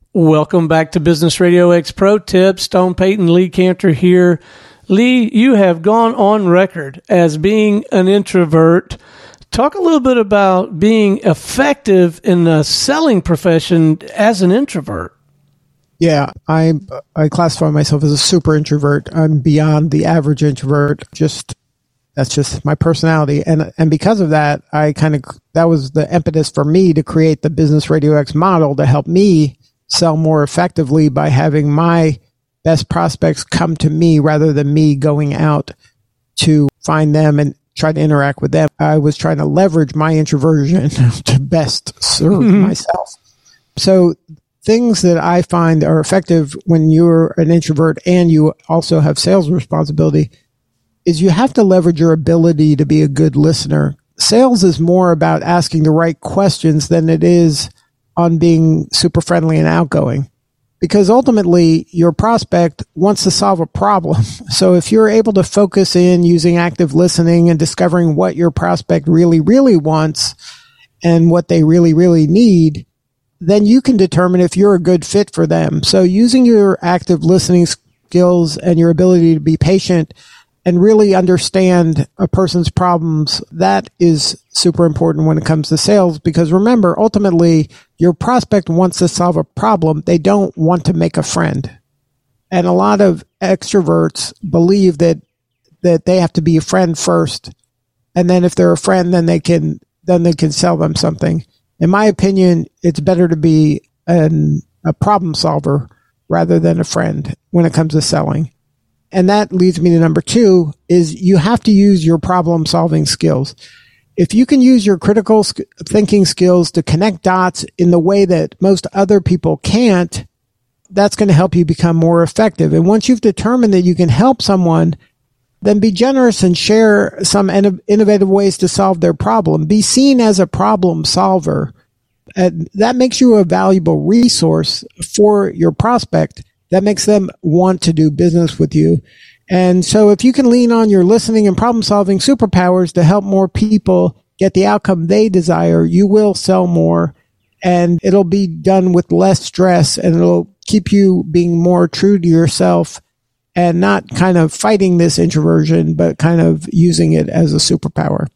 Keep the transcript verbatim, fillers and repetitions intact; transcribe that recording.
Welcome back to Business Radio X Pro Tips. Stone Payton, Lee Cantor here. Lee, you have gone on record as being an introvert. Talk a little bit about being effective in the selling profession as an introvert. Yeah, I I classify myself as a super introvert. I'm beyond the average introvert. Just that's just my personality, and and because of that, I kind of that was the impetus for me to create the Business Radio X model to help me sell more effectively by having my best prospects come to me rather than me going out to find them and try to interact with them. I was trying to leverage my introversion to best serve myself. So things that I find are effective when you're an introvert and you also have sales responsibility is you have to leverage your ability to be a good listener. Sales is more about asking the right questions than it is on being super friendly and outgoing, because ultimately your prospect wants to solve a problem. So if you're able to focus in using active listening and discovering what your prospect really, really wants and what they really, really need, then you can determine if you're a good fit for them. So using your active listening skills and your ability to be patient and really understand a person's problems, that is super important when it comes to sales, because remember, ultimately, your prospect wants to solve a problem. They don't want to make a friend. And a lot of extroverts believe that that they have to be a friend first, and then if they're a friend, then they can then they can sell them something. In my opinion, it's better to be an, a problem solver rather than a friend when it comes to selling. And that leads me to number two, is you have to use your problem-solving skills. If you can use your critical thinking skills to connect dots in the way that most other people can't, that's going to help you become more effective. And once you've determined that you can help someone, then be generous and share some innovative ways to solve their problem. Be seen as a problem solver. And that makes you a valuable resource for your prospect. That makes them want to do business with you. And so if you can lean on your listening and problem-solving superpowers to help more people get the outcome they desire, you will sell more, and it'll be done with less stress, and it'll keep you being more true to yourself and not kind of fighting this introversion, but kind of using it as a superpower.